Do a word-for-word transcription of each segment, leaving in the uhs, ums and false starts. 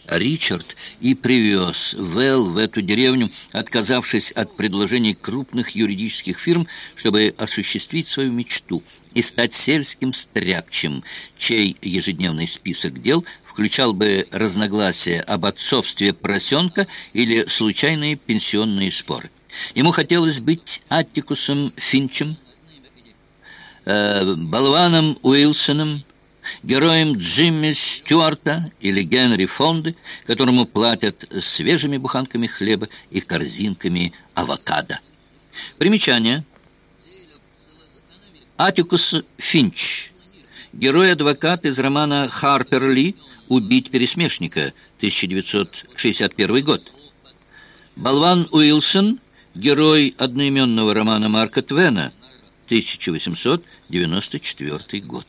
Ричард и привез Вэл в эту деревню, отказавшись от предложений крупных юридических фирм, чтобы осуществить свою мечту и стать сельским стряпчим, чей ежедневный список дел включал бы разногласия об отцовстве поросенка или случайные пенсионные споры. Ему хотелось быть Аттикусом Финчем, э, болваном Уилсоном, героем Джимми Стюарта или Генри Фонды, которому платят свежими буханками хлеба и корзинками авокадо. Примечание. Аттикус Финч. Герой-адвокат из романа Харпер Ли «Убить пересмешника», тысяча девятьсот шестьдесят первый год. Болван Уилсон. Герой одноименного романа Марка Твена, тысяча восемьсот девяносто четвёртый год.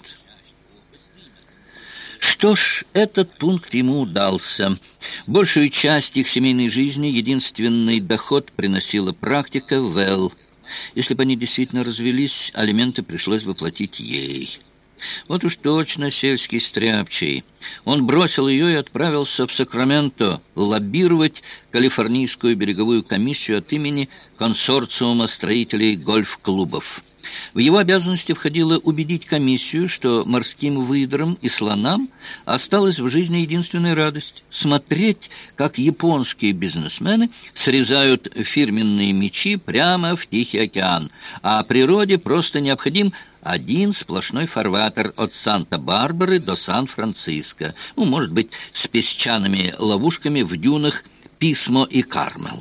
Что ж, этот пункт ему удался. Большую часть их семейной жизни единственный доход приносила практика Вэл. Если бы они действительно развелись, алименты пришлось бы платить ей. Вот уж точно сельский стряпчий. Он бросил ее и отправился в Сакраменто лоббировать Калифорнийскую береговую комиссию от имени консорциума строителей гольф-клубов. В его обязанности входило убедить комиссию, что морским выдрам и слонам осталась в жизни единственная радость – смотреть, как японские бизнесмены срезают фирменные мечи прямо в Тихий океан, а природе просто необходим один сплошной фарватер от Санта-Барбары до Сан-Франциско, ну, может быть, с песчаными ловушками в дюнах Писмо и Кармел.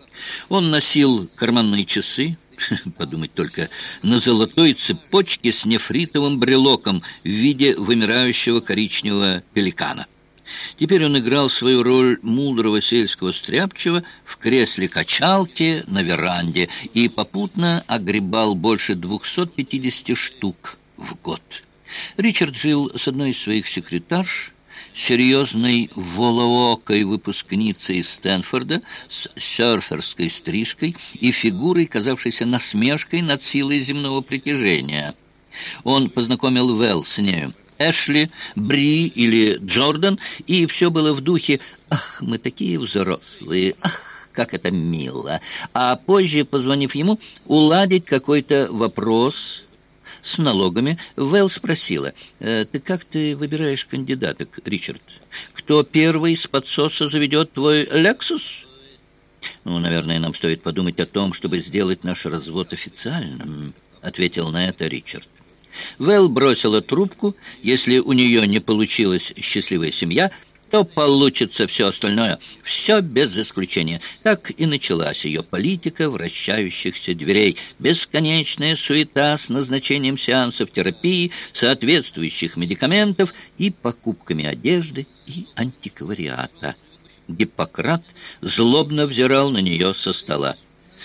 Он носил карманные часы, подумать только, на золотой цепочке с нефритовым брелоком в виде вымирающего коричневого пеликана. Теперь он играл свою роль мудрого сельского стряпчего в кресле-качалке на веранде и попутно огребал больше двухсот пятидесяти штук в год. Ричард жил с одной из своих секретарш, серьезной волоокой выпускницей из Стэнфорда с серферской стрижкой и фигурой, казавшейся насмешкой над силой земного притяжения. Он познакомил Вэл с нею. Эшли, Бри или Джордан, и все было в духе «Ах, мы такие взрослые! Ах, как это мило!» А позже, позвонив ему, уладить какой-то вопрос с налогами, Вэл спросила: «Ты как ты выбираешь кандидаток, Ричард? Кто первый с подсоса заведет твой «Лексус»?» «Ну, наверное, нам стоит подумать о том, чтобы сделать наш развод официальным», — ответил на это Ричард. Вэл бросила трубку. Если у нее не получилась счастливая семья, то получится все остальное, все без исключения. Так и началась ее политика вращающихся дверей. Бесконечная суета с назначением сеансов терапии, соответствующих медикаментов и покупками одежды и антиквариата. Гиппократ злобно взирал на нее со стола.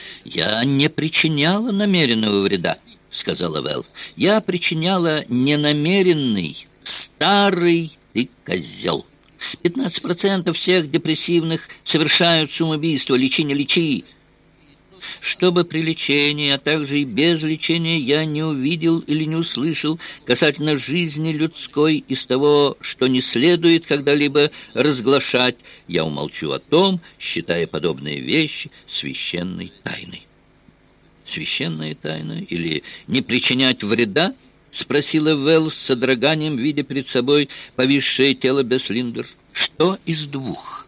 «Я не причиняла намеренного вреда», — сказала Вэл. «Я причиняла ненамеренный, старый ты козел. Пятнадцать процентов всех депрессивных совершают самоубийство. Лечи, не лечи. Чтобы при лечении, а также и без лечения я не увидел или не услышал касательно жизни людской из того, что не следует когда-либо разглашать, я умолчу о том, считая подобные вещи священной тайной». «Священная тайна или не причинять вреда?» — спросила Вэл с содроганием, видя перед собой повисшее тело Бесслиндер. «Что из двух?»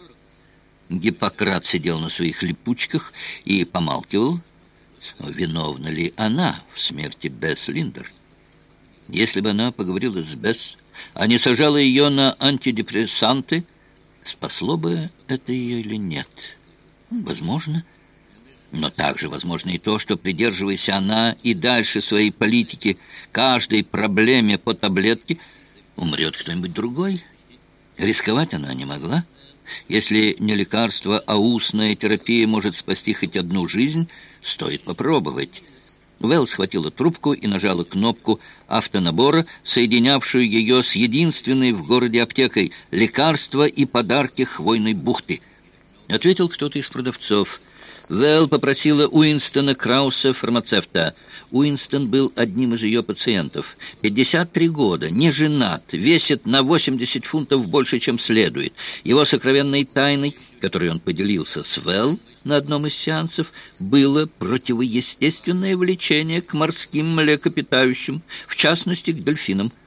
Гиппократ сидел на своих липучках и помалкивал. Виновна ли она в смерти Бесслиндер? Если бы она поговорила с Бесс, а не сажала ее на антидепрессанты, спасло бы это ее или нет? Возможно. Но также возможно и то, что, придерживаясь она и дальше своей политики, каждой проблеме по таблетке, умрет кто-нибудь другой. Рисковать она не могла. Если не лекарство, а устная терапия может спасти хоть одну жизнь, стоит попробовать. Вэл схватила трубку и нажала кнопку автонабора, соединявшую ее с единственной в городе аптекой «Лекарства и подарки Хвойной бухты». Ответил кто-то из продавцов. Вэл попросила Уинстона Крауса, фармацевта. Уинстон был одним из ее пациентов. пятьдесят три года, не женат, весит на восемьдесят фунтов больше, чем следует. Его сокровенной тайной, которой он поделился с Вэл на одном из сеансов, было противоестественное влечение к морским млекопитающим, в частности, к дельфинам.